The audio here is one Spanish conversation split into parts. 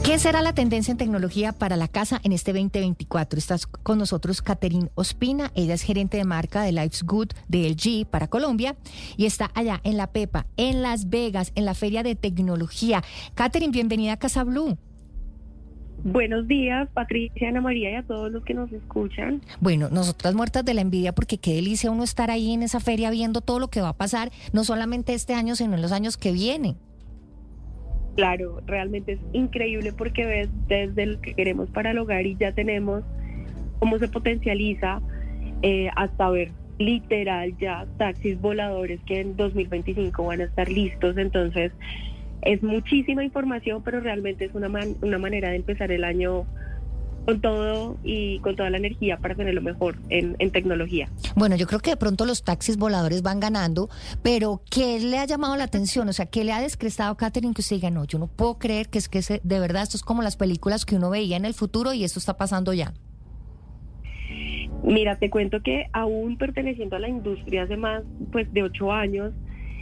¿Qué será la tendencia en tecnología para la casa en este 2024? Estás con nosotros Catherine Ospina, ella es gerente de marca de Life's Good de LG para Colombia y está allá en La Pepa, en Las Vegas, en la Feria de Tecnología. Catherine, bienvenida a Casa Blue. Buenos días, Patricia, Ana María y a todos los que nos escuchan. Bueno, nosotras muertas de la envidia porque qué delicia uno estar ahí en esa feria viendo todo lo que va a pasar, no solamente este año, sino en los años que vienen. Claro, realmente es increíble porque ves desde lo que queremos para el hogar y ya tenemos cómo se potencializa hasta ver literal ya taxis voladores que en 2025 van a estar listos. Entonces es muchísima información, pero realmente es una manera de empezar el año con todo y con toda la energía para tener lo mejor en tecnología. Bueno, yo creo que de pronto los taxis voladores van ganando, pero ¿qué le ha llamado la atención? O sea, ¿qué le ha descrestado a Catherine que usted diga, no, yo no puedo creer que de verdad esto es como las películas que uno veía en el futuro y esto está pasando ya? Mira, te cuento que aún perteneciendo a la industria hace más de 8 años,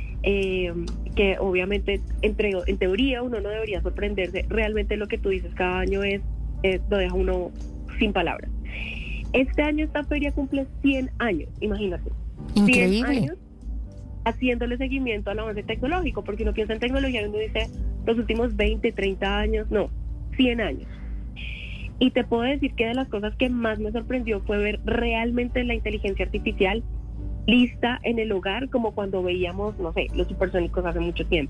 que obviamente en teoría uno no debería sorprenderse, realmente lo que tú dices cada año lo deja uno sin palabras. Este año esta feria cumple 100 años, imagínate. Increíble. 100 años haciéndole seguimiento al avance tecnológico, porque uno piensa en tecnología y uno dice los últimos 20, 30 años, no, 100 años. Y te puedo decir que de las cosas que más me sorprendió fue ver realmente la inteligencia artificial lista en el hogar, como cuando veíamos, no sé, los supersónicos hace mucho tiempo.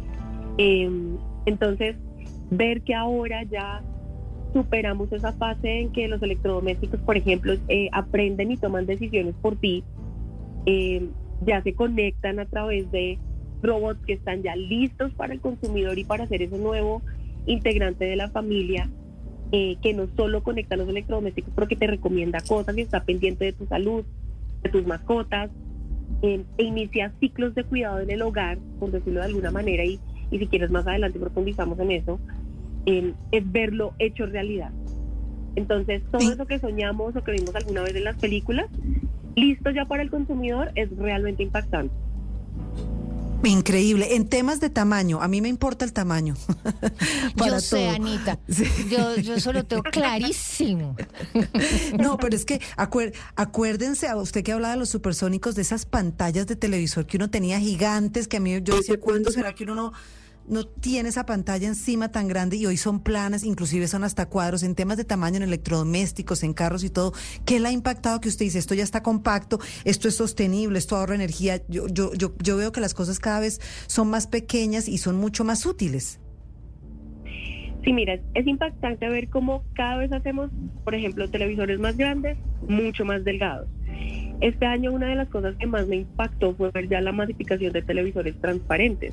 Entonces, ver que ahora ya superamos esa fase en que los electrodomésticos, por ejemplo, aprenden y toman decisiones por ti, ya se conectan a través de robots que están ya listos para el consumidor y para ser ese nuevo integrante de la familia, que no solo conecta los electrodomésticos, pero que te recomienda cosas y está pendiente de tu salud, de tus mascotas, e inicia ciclos de cuidado en el hogar, por decirlo de alguna manera, y si quieres más adelante profundizamos en eso, es verlo hecho realidad. Entonces, todo eso que soñamos o que vimos alguna vez en las películas, listo ya para el consumidor, es realmente impactante. Increíble. En temas de tamaño, a mí me importa el tamaño. Yo sé, todo. Anita, sí. yo eso lo tengo clarísimo. No, pero es que acuérdense, a usted que hablaba de los supersónicos, de esas pantallas de televisor que uno tenía gigantes, que a mí yo decía, ¿cuándo será que uno no tiene esa pantalla encima tan grande? Y hoy son planas, inclusive son hasta cuadros. En temas de tamaño, en electrodomésticos, en carros y todo, ¿qué le ha impactado que usted dice, esto ya está compacto, esto es sostenible, esto ahorra energía? Yo veo que las cosas cada vez son más pequeñas y son mucho más útiles. Sí, mira, es impactante ver cómo cada vez hacemos, por ejemplo, televisores más grandes, mucho más delgados. Este año una de las cosas que más me impactó fue ver ya la masificación de televisores transparentes.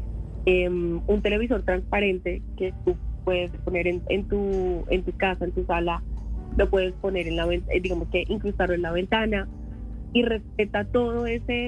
Un televisor transparente que tú puedes poner en tu casa, en tu sala, lo puedes poner en la digamos que incrustarlo en la ventana y respeta todo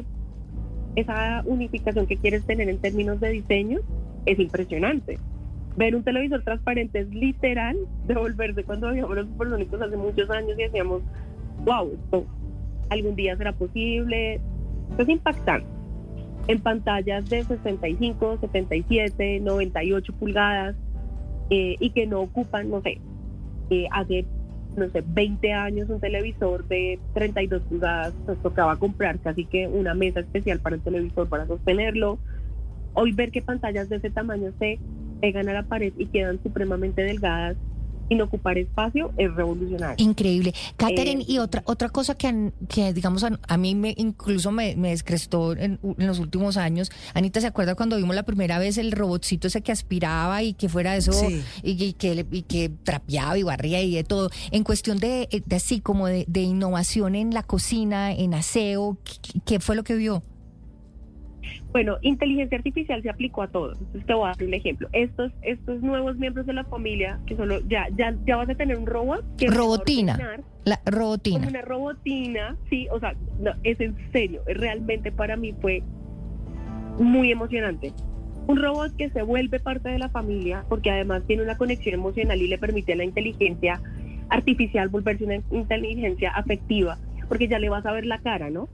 esa unificación que quieres tener en términos de diseño. Es impresionante. Ver un televisor transparente es literal devolverse cuando habíamos los supersónicos hace muchos años y decíamos, wow, esto algún día será posible. Esto es impactante. En pantallas de 65, 77, 98 pulgadas y que no ocupan, hace 20 años un televisor de 32 pulgadas nos tocaba comprar casi que una mesa especial para el televisor para sostenerlo. Hoy ver que pantallas de ese tamaño se pegan a la pared y quedan supremamente delgadas sin ocupar espacio es revolucionario. Increíble. Catherine, y otra cosa que digamos, a mí incluso me descrestó en los últimos años. Anita, ¿se acuerda cuando vimos la primera vez el robotcito ese que aspiraba y que fuera eso, sí, y que trapeaba y barría y de todo? En cuestión de así como de innovación en la cocina, en aseo, ¿qué fue lo que vio? Bueno, inteligencia artificial se aplicó a todo. Entonces te voy a dar un ejemplo. Estos nuevos miembros de la familia, que solo ya vas a tener un robot que robotina. La robotina. Como una robotina, sí, o sea, no, es en serio. Realmente para mí fue muy emocionante. Un robot que se vuelve parte de la familia, porque además tiene una conexión emocional y le permite a la inteligencia artificial volverse una inteligencia afectiva, porque ya le vas a ver la cara, ¿no?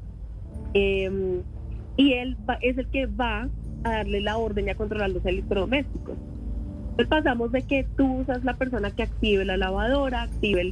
Y él es el que va a darle la orden y a controlar los electrodomésticos. Entonces pasamos de que tú usas la persona que active la lavadora, active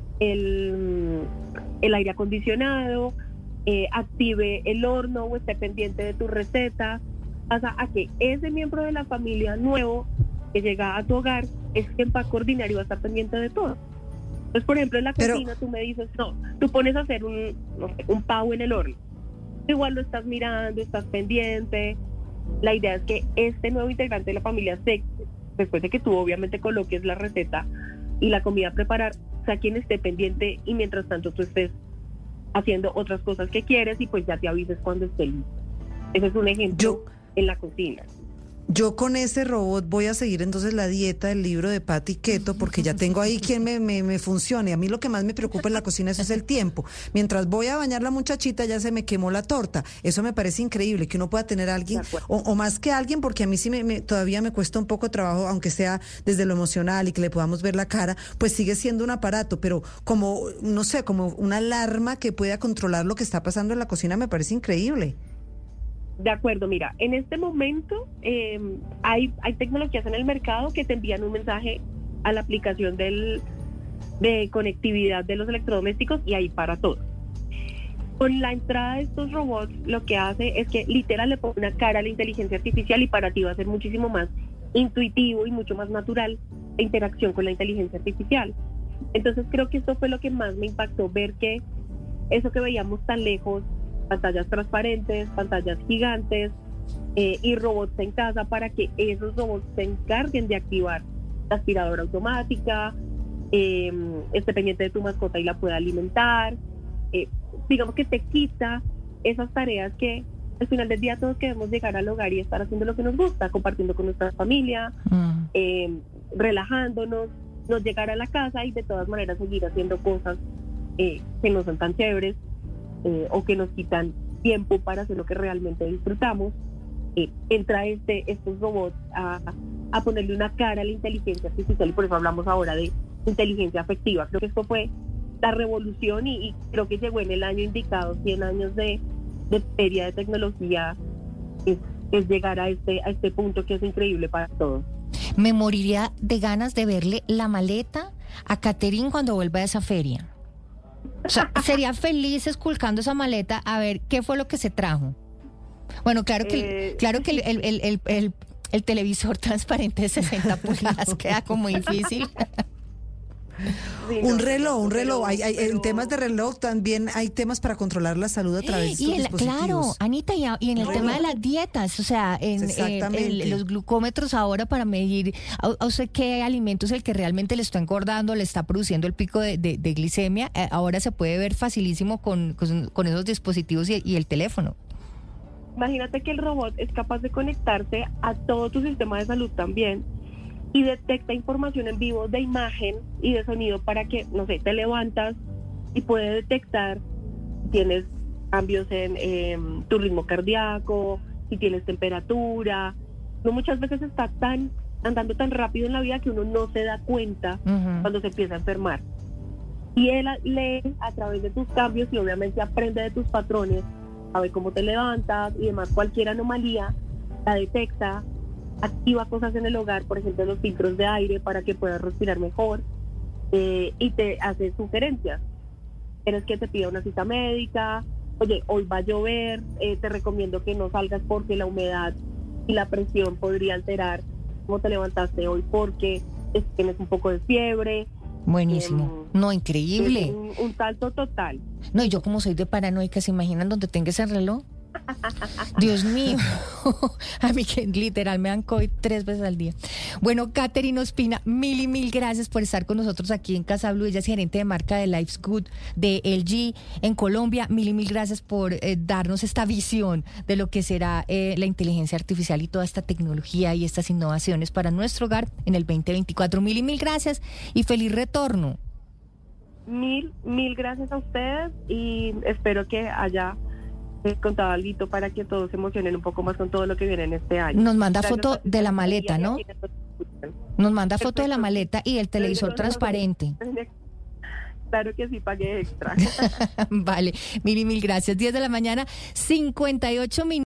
el aire acondicionado, active el horno o esté pendiente de tu receta, pasa a que ese miembro de la familia nuevo que llega a tu hogar es quien va a coordinar y va a estar pendiente de todo. Entonces, por ejemplo, en la cocina tú me dices, no, tú pones a hacer un pavo en el horno. Igual lo estás mirando, estás pendiente. La idea es que este nuevo integrante de la familia, después de que tú obviamente coloques la receta y la comida a preparar, sea quien esté pendiente y mientras tanto tú estés haciendo otras cosas que quieres y pues ya te avises cuando esté listo. Ese es un ejemplo en la cocina. Yo con ese robot voy a seguir entonces la dieta del libro de Patti Keto porque ya tengo ahí quien me funcione. A mí lo que más me preocupa en la cocina eso es el tiempo. Mientras voy a bañar la muchachita ya se me quemó la torta. Eso me parece increíble, que uno pueda tener a alguien o más que alguien, porque a mí sí todavía me cuesta un poco trabajo, aunque sea desde lo emocional y que le podamos ver la cara, pues sigue siendo un aparato, pero como, no sé, como una alarma que pueda controlar lo que está pasando en la cocina me parece increíble. De acuerdo, mira, en este momento hay tecnologías en el mercado que te envían un mensaje a la aplicación de conectividad de los electrodomésticos y ahí para todo. Con la entrada de estos robots, lo que hace es que literal le pone una cara a la inteligencia artificial y para ti va a ser muchísimo más intuitivo y mucho más natural la interacción con la inteligencia artificial. Entonces creo que esto fue lo que más me impactó, ver que eso que veíamos tan lejos, pantallas transparentes, pantallas gigantes y robots en casa para que esos robots se encarguen de activar la aspiradora automática, esté pendiente de tu mascota y la pueda alimentar. Digamos que te quita esas tareas que al final del día todos queremos llegar al hogar y estar haciendo lo que nos gusta, compartiendo con nuestra familia, relajándonos, no llegar a la casa y de todas maneras seguir haciendo cosas que no son tan chéveres. O que nos quitan tiempo para hacer lo que realmente disfrutamos. Entra estos robots a ponerle una cara a la inteligencia artificial y por eso hablamos ahora de inteligencia afectiva. Creo que esto fue la revolución y creo que llegó en el año indicado. 100 años de feria de tecnología es llegar a este punto que es increíble para todos. Me moriría de ganas de verle la maleta a Catherine cuando vuelva a esa feria. O sea, sería feliz esculcando esa maleta a ver qué fue lo que se trajo. Bueno, claro que el televisor transparente de 60 pulgadas queda como difícil. Sí, un reloj. En temas de reloj también hay temas para controlar la salud a través de estos dispositivos. Claro, Anita, y en el tema de las dietas, o sea, en los glucómetros ahora para medir a usted qué alimento es el que realmente le está engordando, le está produciendo el pico de glicemia, ahora se puede ver facilísimo con esos dispositivos y el teléfono. Imagínate que el robot es capaz de conectarse a todo tu sistema de salud también y detecta información en vivo de imagen y de sonido para que, no sé, te levantas y puede detectar si tienes cambios en tu ritmo cardíaco, si tienes temperatura. No, muchas veces está andando tan rápido en la vida que uno no se da cuenta cuando se empieza a enfermar. Y él lee a través de tus cambios y obviamente aprende de tus patrones, sabe cómo te levantas y demás, cualquier anomalía la detecta, activa cosas en el hogar, por ejemplo los filtros de aire para que puedas respirar mejor y te hace sugerencias. Quieres que te pida una cita médica, oye, hoy va a llover, te recomiendo que no salgas porque la humedad y la presión podría alterar cómo te levantaste hoy porque tienes un poco de fiebre. Buenísimo. No, increíble. Un salto total. No, y yo como soy de paranoica, ¿se imaginan dónde tenga ese reloj? Dios mío, a mí que literal me dan COVID 3 veces al día. Bueno, Catherine Ospina, mil gracias por estar con nosotros aquí en Casa Blue. Ella es gerente de marca de Life's Good de LG en Colombia. Mil gracias por darnos esta visión de lo que será la inteligencia artificial y toda esta tecnología y estas innovaciones para nuestro hogar en el 2024. Mil gracias y feliz retorno. Mil gracias a ustedes y espero que haya contado algo para que todos se emocionen un poco más con todo lo que viene en este año. Nos manda foto de la maleta, ¿no? Nos manda foto de la maleta y del televisor transparente. Claro que sí, pagué extra. Vale, mil gracias. 10 de la mañana, 58 minutos.